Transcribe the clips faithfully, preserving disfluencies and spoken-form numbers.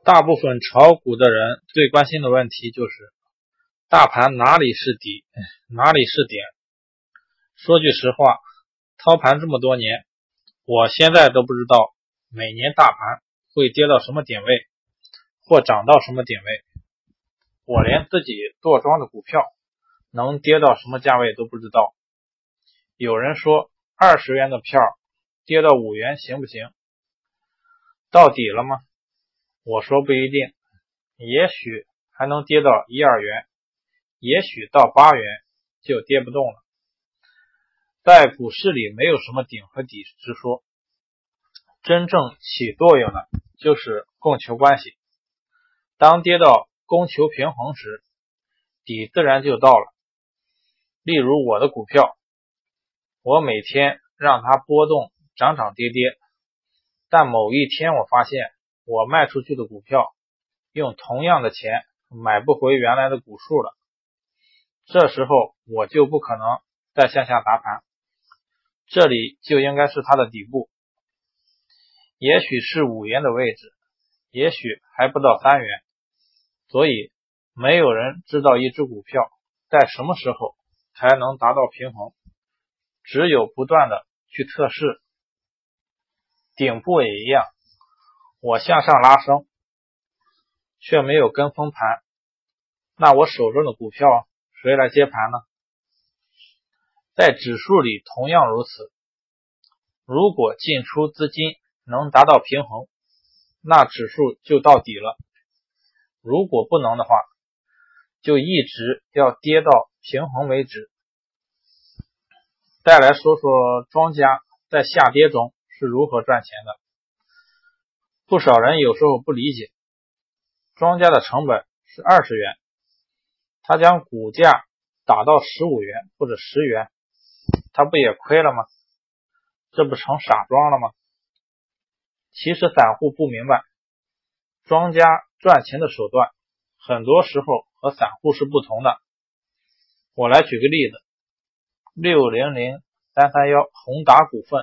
大部分炒股的人最关心的问题就是大盘哪里是底，哪里是点。说句实话，操盘这么多年，我现在都不知道每年大盘会跌到什么点位，或涨到什么点位。我连自己做庄的股票能跌到什么价位都不知道。有人说二十元的票跌到五元行不行？到底了吗？我说不一定，也许还能跌到一二元，也许到八元就跌不动了。在股市里没有什么顶和底之说，真正起作用的就是供求关系。当跌到供求平衡时，底自然就到了。例如我的股票，我每天让它波动涨涨跌跌，但某一天我发现我卖出去的股票用同样的钱买不回原来的股数了，这时候我就不可能再向下砸盘，这里就应该是它的底部，也许是五元的位置，也许还不到三元。所以没有人知道一只股票在什么时候才能达到平衡，只有不断的去测试。顶部也一样，我向上拉升却没有跟风盘，那我手中的股票谁来接盘呢？在指数里同样如此，如果进出资金能达到平衡，那指数就到底了，如果不能的话，就一直要跌到平衡为止。再来说说庄家在下跌中是如何赚钱的。不少人有时候不理解，庄家的成本是二十元，他将股价打到十五元或者十元，他不也亏了吗？这不成傻庄了吗？其实散户不明白，庄家赚钱的手段很多时候和散户是不同的。我来举个例子，六零零三三一宏达股份，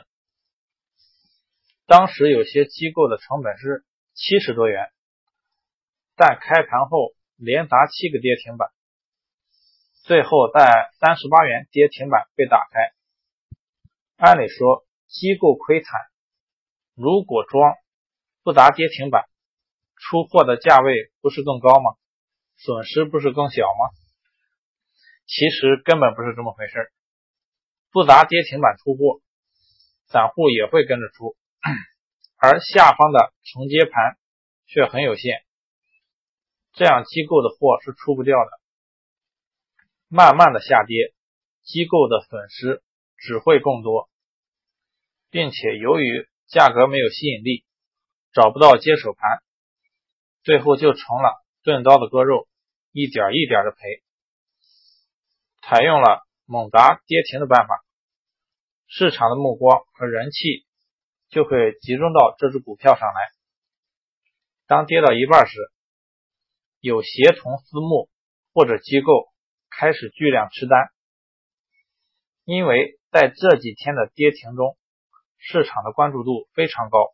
当时有些机构的成本是七十多元，但开盘后连砸七个跌停板，最后在三十八元跌停板被打开。按理说机构亏惨，如果庄不砸跌停板，出货的价位不是更高吗？损失不是更小吗？其实根本不是这么回事，不砸跌停板出货，散户也会跟着出，而下方的承接盘却很有限，这样机构的货是出不掉的。慢慢的下跌，机构的损失只会更多，并且由于价格没有吸引力，找不到接手盘，最后就成了钝刀的割肉，一点一点的赔。采用了猛砸跌停的办法，市场的目光和人气就会集中到这只股票上来。当跌到一半时，有协同私募或者机构开始巨量吃单，因为在这几天的跌停中，市场的关注度非常高，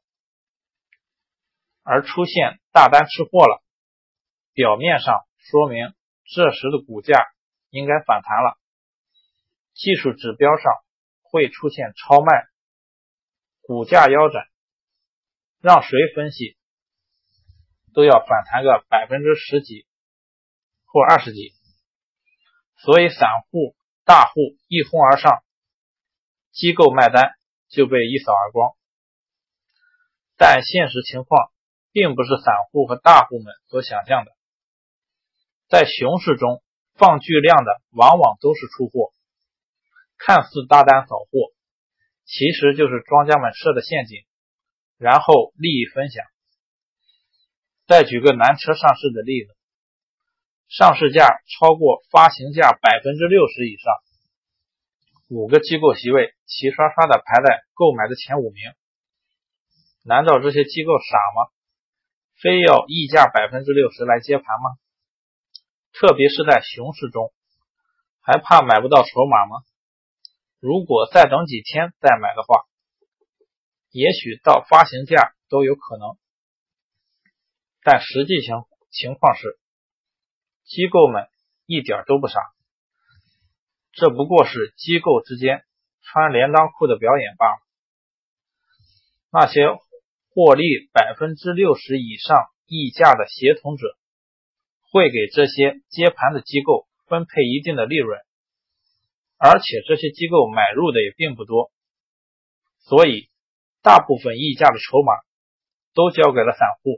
而出现大单吃货了，表面上说明这时的股价应该反弹了，技术指标上会出现超卖，股价腰斩，让谁分析都要反弹个百分之十几或二十几，所以散户大户一哄而上，机构卖单就被一扫而光。但现实情况并不是散户和大户们所想象的，在熊市中放巨量的往往都是出货，看似大单扫货，其实就是庄家们设的陷阱，然后利益分享。再举个南车上市的例子，上市价超过发行价 百分之六十 以上，五个机构席位齐刷刷的排在购买的前五名，难道这些机构傻吗？非要溢价 百分之六十 来接盘吗？特别是在熊市中，还怕买不到筹码吗？如果再等几天再买的话，也许到发行价都有可能。 但实际情情况是，机构们一点都不傻，这不过是机构之间穿连裆裤的表演罢了。那些获利 百分之六十 以上溢价的协同者会给这些接盘的机构分配一定的利润，而且这些机构买入的也并不多，所以大部分溢价的筹码都交给了散户。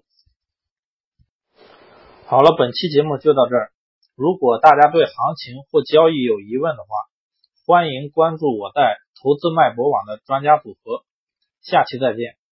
好了，本期节目就到这儿。如果大家对行情或交易有疑问的话，欢迎关注我在投资脉搏网的专家组合。下期再见。